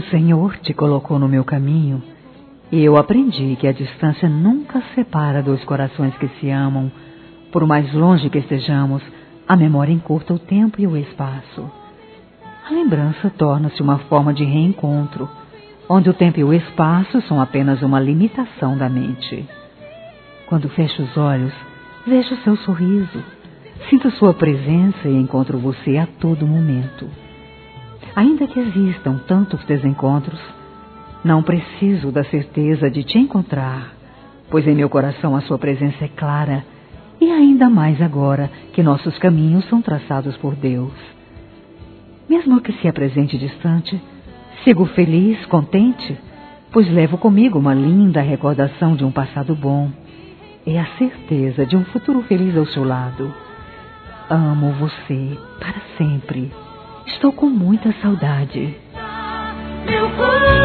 O Senhor te colocou no meu caminho e eu aprendi que a distância nunca separa dois corações que se amam. Por mais longe que estejamos, a memória encurta o tempo e o espaço. A lembrança torna-se uma forma de reencontro, onde o tempo e o espaço são apenas uma limitação da mente. Quando fecho os olhos, vejo seu sorriso, sinto sua presença e encontro você a todo momento. Ainda que existam tantos desencontros, não preciso da certeza de te encontrar, pois em meu coração a sua presença é clara, e ainda mais agora que nossos caminhos são traçados por Deus. Mesmo que se apresente distante, sigo feliz, contente, pois levo comigo uma linda recordação de um passado bom e a certeza de um futuro feliz ao seu lado. Amo você para sempre. Estou com muita saudade. Meu